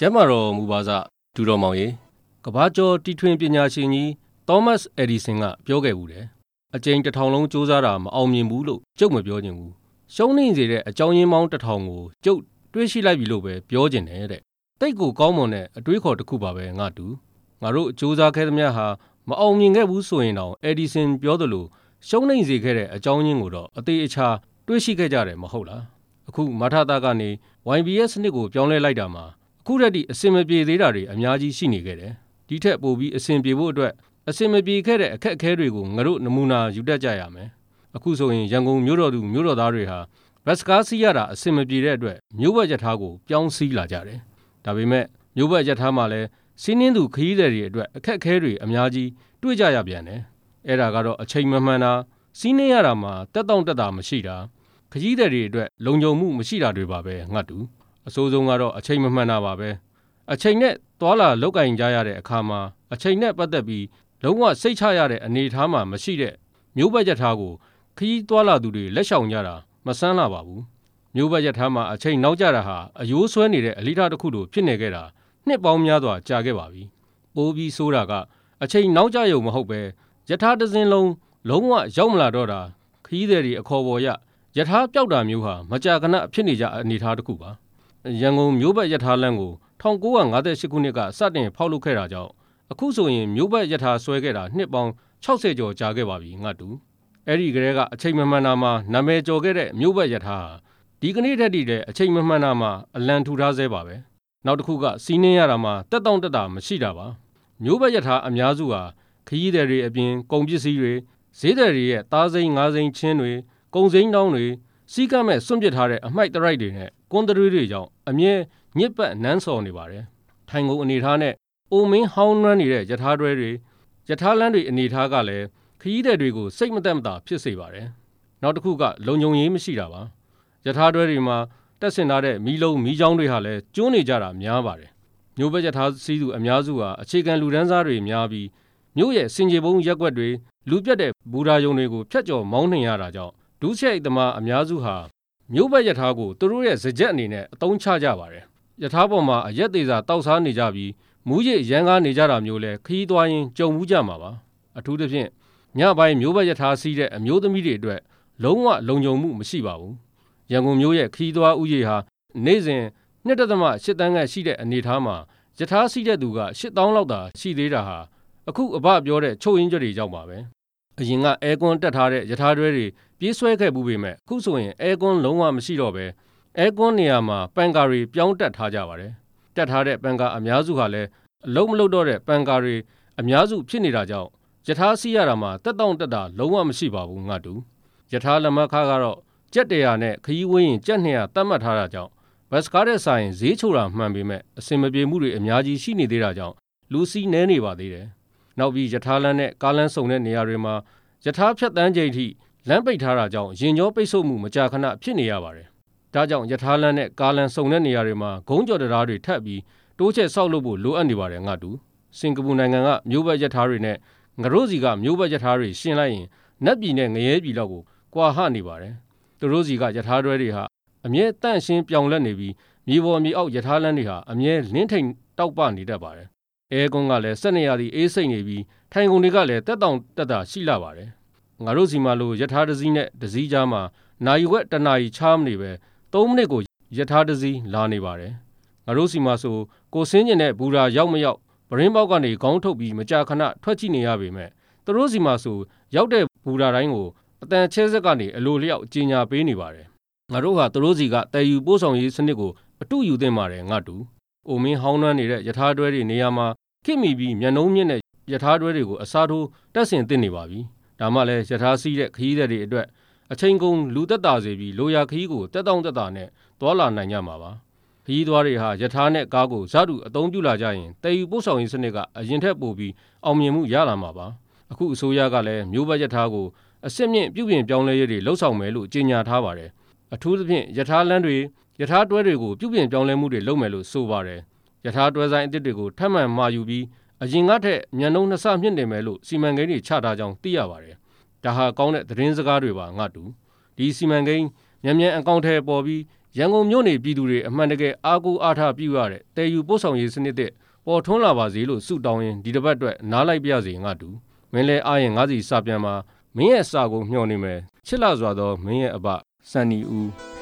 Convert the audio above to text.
မာတော်မူပါစဒူတော်မောင်ရေကဘာကျော်တီထွင်ပညာရှင်ကြီးသောမတ်စ်အက်ဒီဆင်ကပြောခဲ့ဘူးတယ်အကြိမ်1000လုံးစူးစမ်းတာမအောင်မြင်ဘူးလို့ကျုပ်မပြောချင်ဘူးရှုံးနေစေတဲ့အကြောင်းရင်းပေါင်း1000ကိုကျုပ်တွေးရှိလိုက်ပြီလို့ပဲပြောချင်တယ်တဲ့တိတ်ကိုကောင်းမွန်တဲ့အတွေးခေါ်တစ်ခုပါပဲငါတို့စူးစမ်းခဲ့သမျှဟာမအောင်မြင်ခဲ့ဘူးဆိုရင်တောင်အက်ဒီဆင်ပြောသလိုရှုံးနေစေခဲ့တဲ့အကြောင်းရင်းကိုတော့အသေးအချာတွေးရှိခဲ့ကြတယ်မဟုတ်လားအခုမထတာကနေ YBS စနစ်ကိုပြောင်းလဲလိုက်တာမှာအခုတည်းကအစင်မပြေသေးတာတွေအများကြီးရှိနေခဲ့တယ်ဒီထက်ပိုပြီးအစင်ပြေဖို့အတွက်အစင်မပြေခဲ့တဲ့အခက်အခဲတွေကိုငါတို့နမူနာယူတတ်ကြရမယ်အခုဆိုရင်ရန်ကုန်မြို့တော်သူမြို့တော်သားတွေဟာဘတ်စကားစီးရတာအစင်မပြေတဲ့အတွက်မြို့ဘက်ရထားကိုပြောင်းစီးလာကြတယ်ဒါပေမဲ့မြို့ဘက်ရထားမှာလည်းစီးနှင်းသူခရီးသည်တွေအတွက်အခက်အခဲတွေအများကြီးတွေ့ကြရပြန်တယ်အဲ့ဒါကတော့အချိန်မမှန်တာစီးနှင်းရတာမှာတက်တောင့်တက်တာမရှိတာခရီးသည်တွေအတွက်လုံခြုံမှုမရှိတာတွေပါပဲငါတူအဆိုးဆုံးကတော့အချိန်မမှန်တာပါပဲအချိန်နဲ့သွာလာလောက်ကင်ကြရတဲ့အခါမှာအချိန်နဲ့ပတ်သက်ပြီးလုံးဝစိတ်ချရတဲ့အနေအထားမှာမရှိတဲ့မျိုးဘက်ရထားကိုခရီးသွာလာသူတွေလက်ရှောင်ကြတာမဆန်းလာပါဘူးမျိုးဘက်ရထားမှာအချိန်နောက်ကျတာဟာအယိုးဆွဲနေတဲ့အလိထားတစ်ခုလိုဖြစ်နေခဲ့တာနှစ်ပေါင်းများစွာကြာခဲ့ပါပြီပိုးပြီးဆိုးတာကအချိန်နောက်ကျရုံမဟုတ်ပဲရထားတစ်စင်းလုံးဝရောက်မလာတော့တာခရီးသည်တွေအခေါ်ပေါ်ရထားပျောက်တာမျိုးဟာမကြာခဏဖြစ်နေကြအနေအထားတစ်ခုပါရန်ကုန်မြို့ဘက်ရထားလမ်းကို1958ခုနှစ်ကစတင်ဖောက်လုပ်ခဲ့တာကြောင့်အခုဆိုရင်မြို့ဘက်ရထားဆွဲခဲ့တာနှစ်ပေါင်း60ကျော်ကြာခဲ့ပါပြီငါတူအဲ့ဒီကလေးကအချိန်မမှန်တာမှာနာမည်ကျော်ခဲ့တဲ့မြို့ဘက်ရထားဒီကနေ့တည်းတည်းတဲ့အချိန်မမှန်တာမှာအလံထူထားသေးပါပဲနောက်တစ်ခုကစီးနှင်းရတာမှာတက်တောင့်တက်တာမရှိတာပါမြို့ဘက်ရထားအများစုဟာခရီးသည်တွေအပြင်ကုန်ပစ္စည်းတွေဈေးသည်တွေရဲ့သားစိမ်းငါးစိမ်းချင်းတွေကုန်စိမ်းတောင်းတွေစီးကမ်းမဲ့စွန့်ပစ်ထားတဲ့အမိုက်တရိုက်တွေနဲ့ကွန်တရီတွေကြောင့်အမြဲညစ်ပတ်နန်းစော်နေပါတယ်ထိုင်ကုန်အနေထားနဲ့အိုမင်းဟောင်းနှွမ်းနေတဲ့ရထားတွဲတွေရထားလမ်းတွေအနေထားကလည်းခရီးသည်တွေကိုစိတ်မသက်မသာဖြစ်စေပါတယ်နောက်တစ်ခုကလုံခြုံရေးမရှိတာပါရထားတွဲတွေမှာတက်ဆင်ထားတဲ့မီးလုံးမီးချောင်းတွေဟာလည်းကျိုးနေကြတာများပါတယ်မြို့ဘက်ရထားစီးသူအများစုဟာအခြေခံလူဒန်းစားတွေများပြီးမြို့ရဲ့စင်ကြေပုံးရက်ွက်တွေလူပြတ်တဲ့ဘူရာယုံတွေကိုဖျက်ကျော်မောင်းနှင်ရတာကြောင့်ဒုစရိုက်သမားအများစုဟာမြို့ဘက်ရထားကိုသူတို့ရဲ့စကြက်အနေနဲ့အသုံးချကြပါတယ်ရထားပေါ်မှာအရက်သေးစာတောက်စားနေကြပြီးမူးရစ်ရမ်းကားနေကြတာမျိုးလဲခရီးသွားရင်ကြုံမှုကြမှာပါအထူးသဖြင့်ညပိုင်းမြို့ဘက်ရထားစီးတဲ့အမျိုးသမီးတွေအတွက်လုံးဝလုံခြုံမှုမရှိပါဘူးရန်ကုန်မြို့ရဲ့ခရီးသွားဥယေဟာနေ့စဉ်2.8 တန်းခန့်ရှိတဲ့အနေအထားမှာရထားစီးတဲ့သူက8000လောက်သာရှိသေးတာဟာအခုအဘပြောတဲ့ချုပ်ရင်းကြွတွေကြောင့်ပါပဲအရင်ကအဲကွန်းတက်ထားတဲ့ရထားတွဲတွေပြေးဆွဲခဲ့မှုပေမဲ့အခုဆိုရင်အဲကွန်းလုံးဝမရှိတော့ပဲအဲကွန်းနေရာမှာပန်ကာတွေပြောင်းတက်ထားကြပါတယ်တက်ထားတဲ့ပန်ကာအများစုဟာလည်းအလုံးမလုံးတော့တဲ့ပန်ကာတွေအများစုဖြစ်နေတာကြောင့်ရထားစီးရတာမှာတက်တောင့်တက်တာလုံးဝမရှိပါဘူးငါတူရထားလက်မခါကတော့ကြက်100နဲ့ခရီးဝင်းရင်ကြက်200တတ်မှတ်ထားတာကြောင့်ဘတ်စကားတဲ့ဆိုင်ဈေးချိုတာမှန်ပေမဲ့အစင်မပြေမှုတွေအများကြီးရှိနေသေးတာကြောင့်လူစီးနှဲနေပါသေးတယ်နောက်ပြီးရထားလမ်းနဲ့ကားလမ်းစုံတဲ့နေရာတွေမှာရထားဖြတ်တန်းချိန်ထိလမ်းပိတ်ထားတာကြောင့်ရင်ကြောပိတ်ဆို့မှုမကြာခဏဖြစ်နေရပါတယ်ဒါကြောင့်ရထားလမ်းနဲ့ကားလမ်းစုံတဲ့နေရာတွေမှာဂုံးကြော်တရားတွေထပ်ပြီးတိုးချက်ဆောက်လုပ်ဖို့လိုအပ်နေပါတယ်ငါတူစင်ကာပူနိုင်ငံကမြို့ဘက်ရထားတွေနဲ့ငရိုးစီကမြို့ဘက်ရထားတွေရှင်းလိုက်ရင်နတ်ပြည်နဲ့ငရဲပြည်လောက်ကိုကွာဟနေပါတယ်သူတို့စီကရထားတွဲတွေဟာအမြဲတန့်ရှင်းပြောင်လက်နေပြီးမြေပေါ်မြေအောက်ရထားလမ်းတွေဟာအမြဲလင်းထိန်တောက်ပနေတတ်ပါတယ်အဲကွန်းကလည်း7နေရာဒီအေးစိတ်နေပြီးထိုင်ကုန်တွေကလည်းတက်တောင်တက်တာရှိလာပါတယ်ငါတို့စီမှာလို့ရထားတစ်စီးနဲ့တစ်စီးကြားမှာနိုင်ဝက်တစ်နာရီချားမနေပဲ3မိနစ်ကိုရထားတစ်စီးလာနေပါတယ်ငါတို့စီမှာဆိုကိုစင်းကျင်တဲ့ဘူရာရောက်မရောက်ပရင်းပေါက်ကနေခေါင်းထုတ်ပြီးမကြာခဏထွက်ကြည့်နေရပေမဲ့သူတို့စီမှာဆိုရောက်တဲ့ဘူရာတိုင်းကိုအတန်ချဲဆက်ကနေအလိုလျောက်ကြီးညာပေးနေပါတယ်ငါတို့ဟာသူတို့စီကတည်ယူပို့ဆောင်ရေးစနစ်ကိုအတူယူသင့်ပါတယ်ငါတူအိုမင်းဟောင်းနှမ်းနေတဲ့ရထားတွဲတွေနေရာမှာခင်မိပြီးမျက်နှုံးမြင့်တဲ့ရထားတွဲတွေကိုအစားထိုးတက်ဆင်သင့်နေပါပြီဒါမှလည်းရထားစီးတဲ့ခရီးသည်တွေအတွက်အချိန်ကုန်လူသက်သာစေပြီးလိုရာခရီးကိုတက်တောင့်တက်တာနဲ့သွားလာနိုင်ကြမှာပါခရီးသွားတွေဟာရထားနဲ့ကားကိုဇာတုအသုံးပြုလာကြရင်တည်ယူပို့ဆောင်ရေးစနစ်ကအရင်ထက်ပိုပြီးအောင်မြင်မှုရလာမှာပါအခုအစိုးရကလည်းမြို့ဘက်ရထားကိုအစစ်မြင့်ပြုပြင်ပြောင်းလဲရေးတွေလှုပ်ဆောင်မယ်လို့ကြေညာထားပါတယ်အထူးသဖြင့်ရထားလမ်းတွေရထားတွဲတွေကိုပြုပြင်ပြောင်းလဲမှုတွေလုပ်မယ်လို့ဆိုပါတယ်ရထားတွဲဆိုင်အသစ်တွေကိုထပ်မံမှာယူပြီးအရင်ကထက်မြန်နှုန်း2ဆမြင့်နေမယ်လို့စီမံကိန်းတွေချထားကြောင်းသိရပါတယ်ဒါဟာကောင်းတဲ့သတင်းစကားတွေပါငါတူဒီစီမံကိန်းမြန်အကောင့်ထဲပေါ်ပြီးရန်ကုန်မြို့နေပြည်သူတွေအမှန်တကယ်အားကိုးအားထားပြုရတဲ့တည်ယူပို့ဆောင်ရေးစနစ်တဲ့ပေါ်ထွန်းလာပါစေလို့ဆုတောင်းရင်းဒီတစ်ပတ်အတွက်နားလိုက်ပြစေငါတူမင်းလဲအားရင်ငါးစီစာပြန်မှာမင်းရဲ့စာကိုမျှော်နေမယ်ချစ်လာစွာသောမင်းရဲ့အဘစန်နီဦး